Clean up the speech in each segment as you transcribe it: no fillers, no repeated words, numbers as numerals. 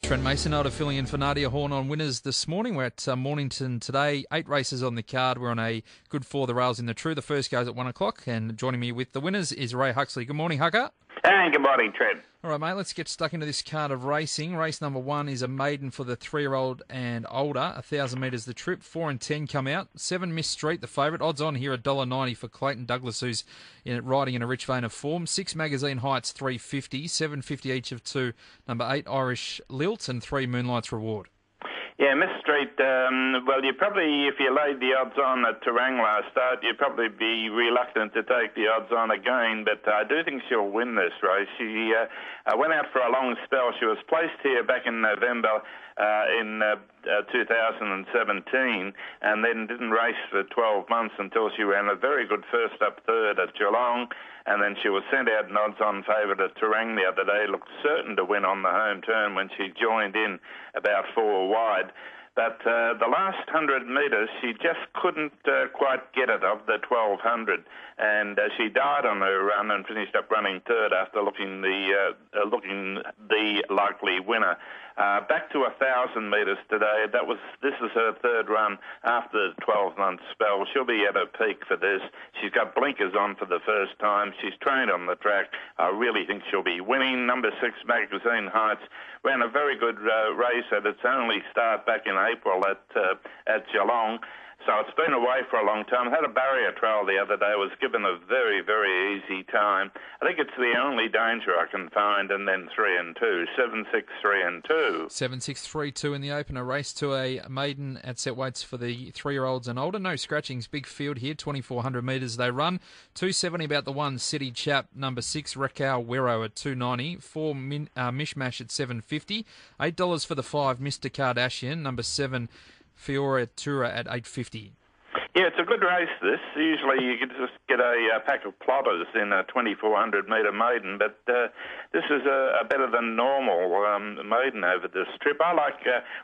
Trent Mason, Elder filling in for Nadia Horn on winners this morning. We're at Mornington today. 8 races on the card. We're on a good four, the rails in the true. The first goes at 1 o'clock, and joining me with the winners is Ray Huxley. Good morning, Hucker. Hey, good morning, Trent. All right, mate, let's get stuck into this card of racing. Race number 1 is a maiden for the 3-year-old and older. 1,000 metres the trip. 4 and 10 come out. 7 Miss Street, the favourite. Odds on here $1.90 for Clayton Douglas, who's riding in a rich vein of form. 6 Magazine Heights, $3.50. $7.50 each of 2. Number 8 Irish Lilt and 3 Moonlight's Reward. Yeah, Miss Street, well, you probably, if you laid the odds on at Terang last start, you'd probably be reluctant to take the odds on again, but I do think she'll win this race. She went out for a long spell. She was placed here back in November in 2017 and then didn't race for 12 months until she ran a very good first up third at Geelong, and then she was sent out an odds-on favourite at Terang the other day, looked certain to win on the home turn when she joined in about 4 wide. But the last 100 metres, she just couldn't quite get it of the 1,200, and she died on her run and finished up running third after looking the likely winner. Back to 1,000 metres today. This is her third run after the 12-month spell. She'll be at her peak for this. She's got blinkers on for the first time. She's trained on the track. I really think she'll be winning. Number 6 Magazine Heights ran a very good race at its only start back in April at Geelong. So it's been away for a long time. Had a barrier trial the other day, was given a very, very easy time. I think it's the only danger I can find, and then 3 and 2. 7, 6, 3 and 2. 7, 6, 3, 2 in the opener. Race to a maiden at set weights for the 3-year-olds and older. No scratchings, big field here, 2,400 metres they run. 270 about the 1, City Chap. Number 6, Rekau Wero at 290. 4, Mishmash at 750. $8 for the 5, Mr. Kardashian. Number 7, Fiora Tura at 850. Yeah, it's a good race, this. Usually you can just get a pack of plotters in a 2,400-metre maiden, but this is a better than normal maiden over this trip. I like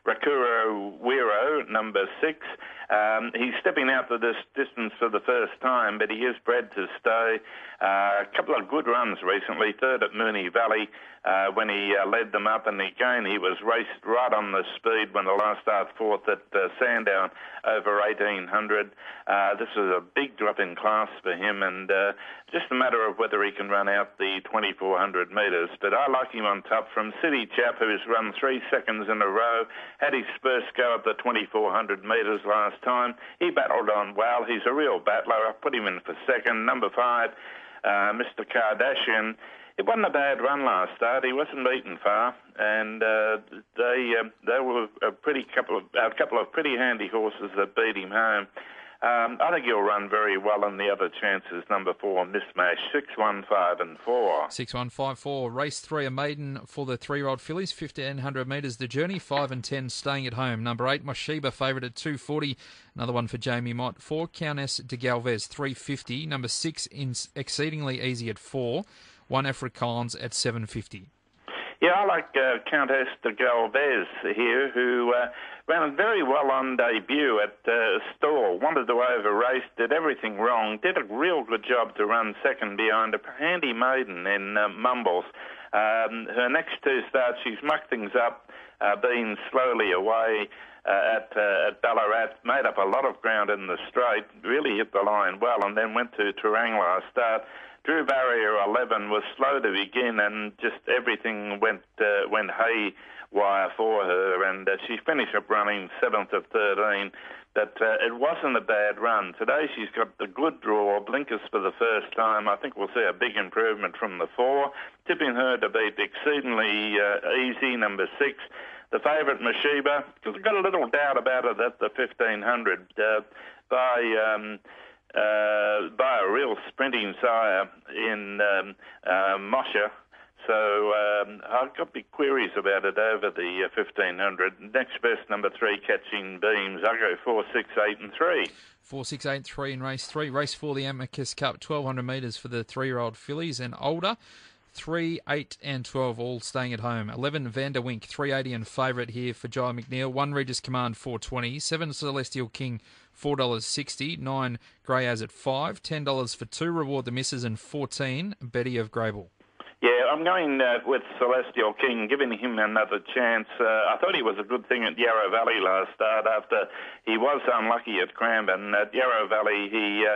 Rekau Wero, number 6. He's stepping out to this distance for the first time, but he is bred to stay. A couple of good runs recently. Third at Moonee Valley when he led them up, and again he was raced right on the speed when the last start. Fourth at Sandown over 1,800. This is a big drop in class for him, and just a matter of whether he can run out the 2,400 metres. But I like him on top from City Chap, who's run 3 seconds in a row, had his first go at the 2,400 metres last time. He battled on well. He's a real battler. I put him in for second. Number 5, Mr. Kardashian. It wasn't a bad run last start. He wasn't beaten far, and they were a couple of pretty handy horses that beat him home. I think he'll run very well, and the other chances, number 4, Mismatch, 6, 1, 5 and 4. 6, 1, 5, 4. Race 3, a maiden for the 3-year-old fillies, 1,500 metres the journey, 5 and 10 staying at home. Number 8, Moshiba, favourite at 240. Another one for Jamie Mott. 4, Countess de Galvez, 350. Number 6, Exceedingly Easy at 4. 1, Afrikaans at 750. Yeah, I like Countess de Galvez here, who ran very well on debut at Stawell. Wanted to over-race, did everything wrong, did a real good job to run second behind a handy maiden in Mumbles. Her next 2 starts, she's mucked things up, been slowly away at Ballarat, made up a lot of ground in the straight, really hit the line well, and then went to Terang last start. Drew barrier 11, was slow to begin, and just everything went haywire for her, and she finished up running 7th of 13. But it wasn't a bad run. Today she's got the good draw, blinkers for the first time. I think we'll see a big improvement from the 4. Tipping her to beat Exceedingly Easy, number 6. The favourite, Moshiba, because I've got a little doubt about it at the 1,500 by a real sprinting sire in Mosher. So I've got big queries about it over the 1,500. Next best, number 3, Catching Beams. I'll go 4, 6, 8 and 3. 4, 6, 8, 3 in race 3. Race 4, the Amicus Cup, 1,200 metres for the 3-year-old fillies and older. 3, 8 and 12 all staying at home. 11 Vanderwink, 380 and favourite here for Jai McNeil. 1 Regis Command, 420. 7 Celestial King, $4.60. 9 Grey Az at $5. $10 for 2 Reward the Misses, and 14 Betty of Grable. Yeah, I'm going with Celestial King, giving him another chance. I thought he was a good thing at Yarra Valley last start after he was unlucky at Cranbourne. At Yarra Valley,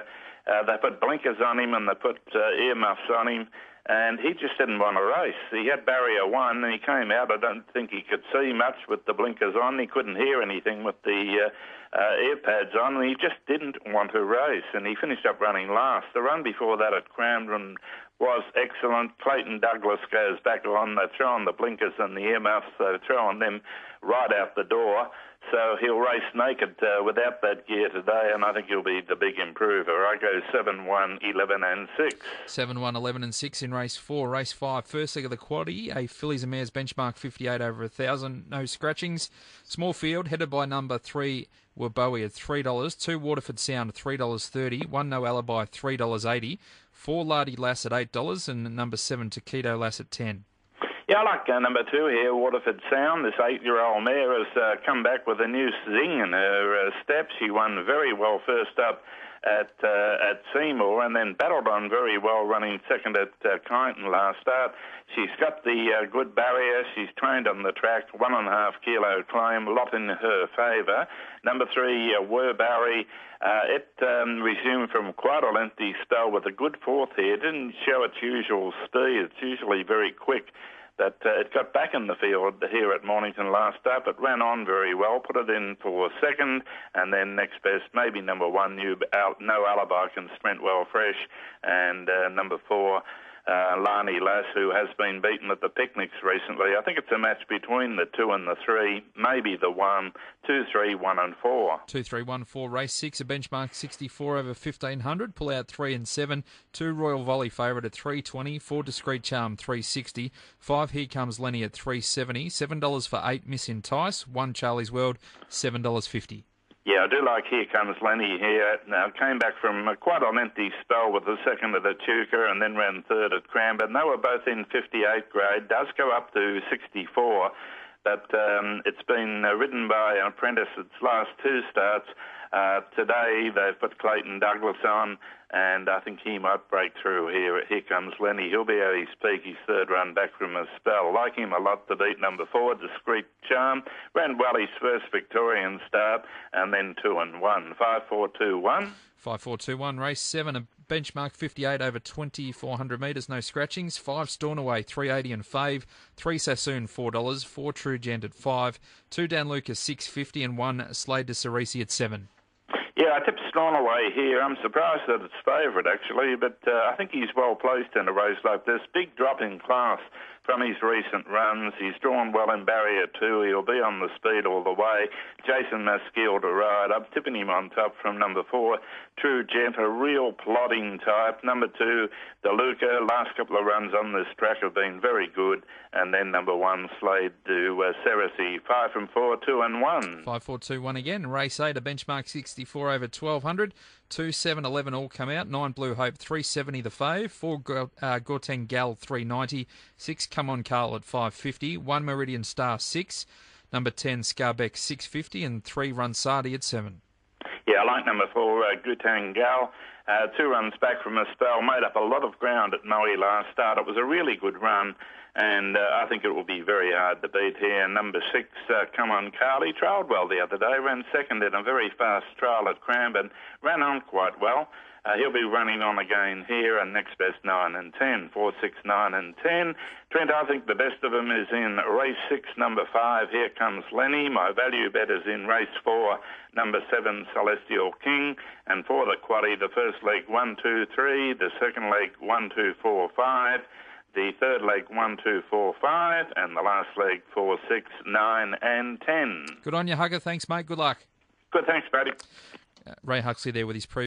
they put blinkers on him and they put earmuffs on him, and he just didn't want to race. He had barrier one and he came out. I don't think he could see much with the blinkers on. He couldn't hear anything with the ear pads on, and he just didn't want to race, and he finished up running last. The run before that at Cranbourne was excellent. Clayton Douglas goes back on. They throw on the blinkers and the earmuffs. They throw on them right out the door. So he'll race naked without that gear today, and I think he'll be the big improver. I go 7, 1, 11 and 6. 7, 1, 11 and 6 in race 4. Race 5, first leg of the quaddie, a fillies and mares benchmark 58 over 1,000. No scratchings. Small field, headed by number 3, were Bowie at $3, 2 Waterford Sound $3.30, 1 No Alibi $3.80, 4 Lardy Lass at $8, and number 7 Taquito Lass at 10. Yeah, I like number 2 here, Waterford Sound. This 8-year-old mare has come back with a new zing in her step. She won very well first up at Seymour, and then battled on very well, running second at Kyneton last start. She's got the good barrier. She's trained on the track, 1.5 kilo claim, a lot in her favour. Number 3, Werbarry. It resumed from quite a lengthy spell with a good fourth here. It didn't show its usual speed. It's usually very quick. But it got back in the field here at Mornington last up. It ran on very well, put it in for second, and then next best, maybe number 1, No Alibi can sprint well fresh, and number 4, Lani Lass, who has been beaten at the picnics recently. I think it's a match between the 2 and the 3, maybe the 1, 2, 3, 1 and 4. 2, 3, 1, 4. Race 6, a benchmark 64 over 1,500. Pull out 3 and 7. 2 Royal Volley favourite at $3.20. 4 Discreet Charm $3.60. 5 Here Comes Lenny at $3.70. $7 for 8 Miss Entice. 1 Charlie's World $7.50. Yeah, I do like Here Comes Lenny here. Now, came back from quite a lengthy spell with the second at Echuca and then ran third at Cranbourne. They were both in 58 grade. Does go up to 64, but it's been ridden by an apprentice its last 2 starts. Today they've put Clayton Douglas on, and I think he might break through here. Here Comes Lenny. He'll be at his peak, his third run back from a spell. Like him a lot to beat number 4, Discreet Charm. Ran well his first Victorian start, and then 2 and 1. 5, 4, 2, 1. 5, 4, 2, 1. Race 7, a benchmark 58 over 2,400 metres. No scratchings. 5 Stornoway $3.80 and Fave. 3 Sassoon $4. 4 True Gent at 5. 2 Dan Lucas $6.50 and 1 Slade de Cerisi at 7. Yeah, I tipped Stornoway here. I'm surprised that it's favourite, actually, but I think he's well placed in a race like this. Big drop in class from his recent runs. He's drawn well in barrier 2. He'll be on the speed all the way. Jason Maskell to ride. I'm tipping him on top from number 4, True Gent, a real plodding type. Number 2, DeLuca. Last couple of runs on this track have been very good. And then number 1, Slade to Cerisi. 5 from 4, 2 and 1. 5, 4, 2, 1 again. Race 8, a benchmark 64 over 1,200. 2, 7, 11 all come out. 9 Blue Hope, $3.70 the fave. 4 Gorteng Gal, $3.90. 6 Come On Carl at $5.50. 1 Meridian Star, 6. Number 10 Scarbeck, $6.50. And 3 Runsardi at 7. Yeah, I like number 4, Gorteng Gal. 2 runs back from a spell, made up a lot of ground at Moe last start. It was a really good run, and I think it will be very hard to beat here. Number 6, Come On Carly, trailed well the other day, ran second in a very fast trial at Cranbourne, ran on quite well. He'll be running on again here, and next best 9 and 10, 4, 6, 9 and 10. Trent, I think the best of them is in race 6, number 5, Here Comes Lenny. My value bet is in race 4, number 7, Celestial King. And for the quaddie, the first leg 1, 2, 3, the second leg 1, 2, 4, 5. The third leg 1, 2, 4, 5, and the last leg 4, 6, 9 and 10. Good on you, Hugger. Thanks, mate. Good luck. Good, thanks, Paddy. Ray Huxley there with his